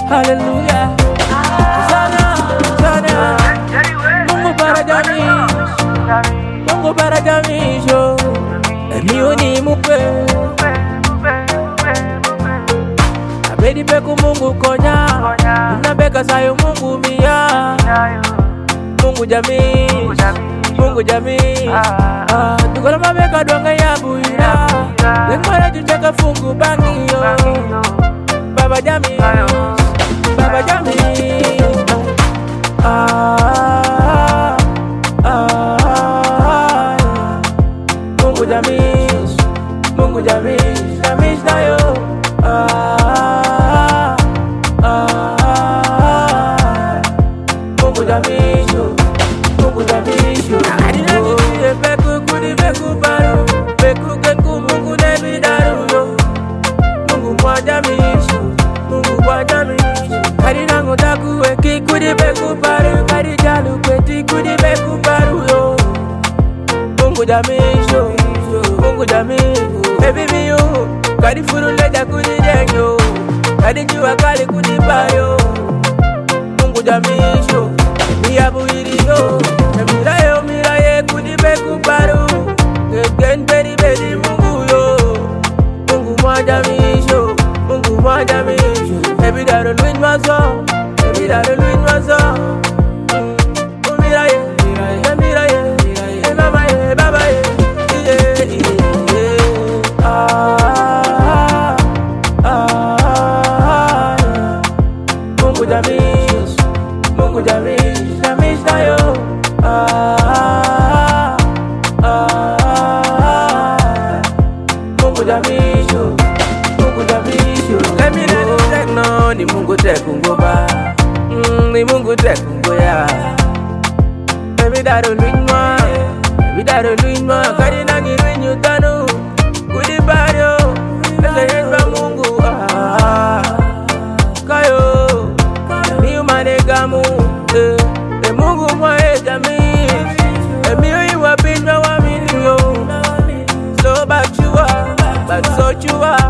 hallelujah. Sana, sana, Mungu para jamii show. Emi oni mupe, abedi beku Mungu konya, unabeka sayo Mungu mia. Mungu jamii, Mungu jamii. Tukona mabeka donga ya buira, lengmara tucheka fungu bangi yo. Baba jamii, Baba jamii. Mungu jamii, Mungu jamii, jamii sayo. Mungu jamii show, Mungu jamii show. Adina nisiye beku kudi beku baru, beku kenku Mungu nebi daru yo. Mungu kwa jamii show, Mungu kwa jamii show. Adina ngodaku eki kudi beku baru, kadi jalu kweti kudi beku baru yo. Mungu jamii show, Mungu jamii. Baby me yo, kadi furu leja kudi jenyo, kadi jua kali kudi bayo. Mungu jamii show, miyabu iriyo, miraye kudi beku baru, gen beri beri Mungu yo. Mungu mwa jamii show, Mungu mwa jamii show. Baby daro luin maso, baby daro luin maso. Miraye, mama ye, baba ye, Mungu jamii, Mungu jamii, jamii sayo. Mungu jamii show, Mungu jamii show. Let me let you take no, ni Mungu take ngoba, ni Mungu take ngoya. Baby daro luinwa, baby daro luinwa, kadi nangi luinyu tanu, kudi bayo, ese yesba Mungu kayo, mi umane gamu, Mungu mwa jamii, mi uiwa binwa wa minyo, so but you are, but so you are.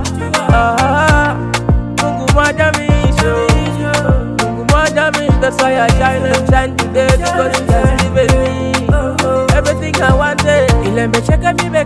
Mungu mwa jamii show, Mungu mwa jamii. That's why I shine today, because you just live in me. Everything I wanted, ilembe cheka mi